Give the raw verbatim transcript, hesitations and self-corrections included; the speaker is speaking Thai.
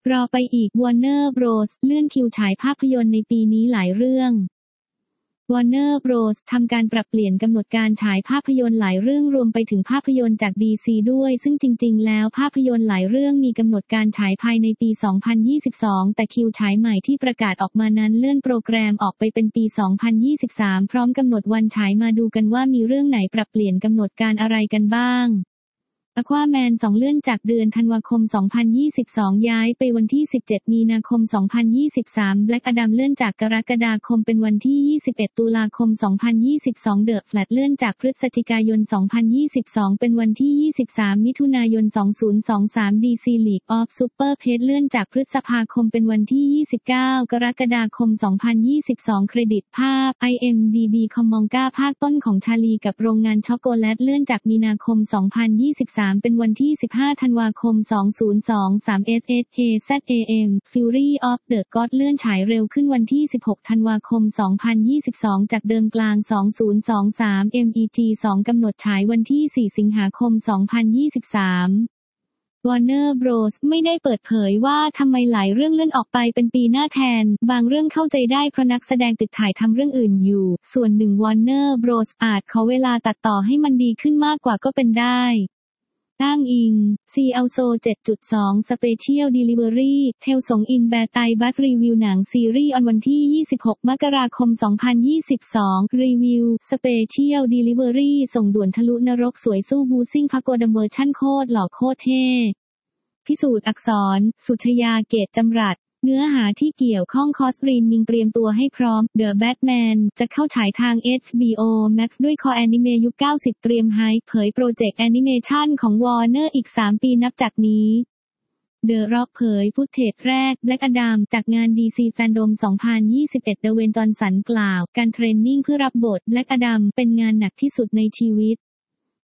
รอไปอีก Warner Bros เลื่อนคิวฉายภาพยนตร์ในปีนี้หลายเรื่อง Warner Bros ทำการปรับเปลี่ยนกำหนดการฉายภาพยนตร์หลายเรื่องรวมไปถึงภาพยนตร์จาก ดี ซี ด้วยซึ่งจริงๆแล้วภาพยนตร์หลายเรื่องมีกำหนดการฉายภายในปี สองพันยี่สิบสอง แต่คิวฉายใหม่ที่ประกาศออกมานั้นเลื่อนโปรแกรมออกไปเป็นปี สองพันยี่สิบสาม พร้อมกำหนดวันฉายมาดูกันว่ามีเรื่องไหนปรับเปลี่ยนกำหนดการอะไรกันบ้างAquaman สองเลื่อนจากเดือนธันวาคม สองพันยี่สิบสอง ย้ายไปวันที่ สิบเจ็ด มีนาคม สองพันยี่สิบสาม Black Adam เลื่อนจากกรกฎาคมเป็นวันที่ ยี่สิบเอ็ด ตุลาคม สองพันยี่สิบสอง The Flash เลื่อนจากพฤศจิกายน สองพันยี่สิบสอง เป็นวันที่ ยี่สิบสาม มิถุนายน สองพันยี่สิบสาม ดี ซี League of Super Pets เลื่อนจากพฤษภาคมเป็นวันที่ ยี่สิบเก้า กรกฎาคม สองพันยี่สิบสอง เครดิตภาพ ไอ เอ็ม ดี บี คอมมองก้าภาคต้นของชาลีกับโรงงานช็อกโกแลตเลื่อนจากมีนาคม สองพันยี่สิบสาม เป็นวันที่สิบห้า ธันวาคม สองพันยี่สิบสาม เอส เอส เอ แซด เอ เอ็ม Fury of the Gods เลื่อนฉายเร็วขึ้นวันที่ สิบหก ธันวาคม สองพันยี่สิบสอง จากเดิมกลาง สองพันยี่สิบสาม เอ็ม อี จี สอง กำหนดฉายวันที่ สี่ สิงหาคม สองพันยี่สิบสาม Warner Bros ไม่ได้เปิดเผยว่าทำไมหลายเรื่องเลื่อนออกไปเป็นปีหน้าแทนบางเรื่องเข้าใจได้เพราะนักแสดงติดถ่ายทำเรื่องอื่นอยู่ส่วนหนึ่ง Warner Bros อาจขอเวลาตัดต่อให้มันดีขึ้นมากกว่าก็เป็นได้อ้างอิง ซี แอล โซ เจ็ดจุดสอง Special Delivery เทลสงอินแบร์ไตบัสรีวิวหนังซีรีส์ออนวันที่ ยี่สิบหก มกราคม สองพันยี่สิบสอง รีวิว Special Delivery ส่งด่วนทะลุนรกสวยสู้บูซิ่งพโกดัมเวอร์ชั่นโคตรหล่อโคตรเท่พิสูจน์อักษร สุชยาเกตจำรัดเนื้อหาที่เกี่ยวข้องคอสตรีมมิงเตรียมตัวให้พร้อม The Batman จะเข้าฉายทาง เอช บี โอ Max ด้วยคอแอนิเมะยุค เก้าสิบ เตรียมไฮป์เผยโปรเจกต์แอนิเมชันของ Warner อีก สาม ปีนับจากนี้ The Rock เผยฟุตเทจแรก Black Adam จากงาน ดี ซี Fandom สองพันยี่สิบเอ็ด เดเวนจอห์นสันกล่าวการเทรนนิ่งเพื่อรับบท Black Adam เป็นงานหนักที่สุดในชีวิต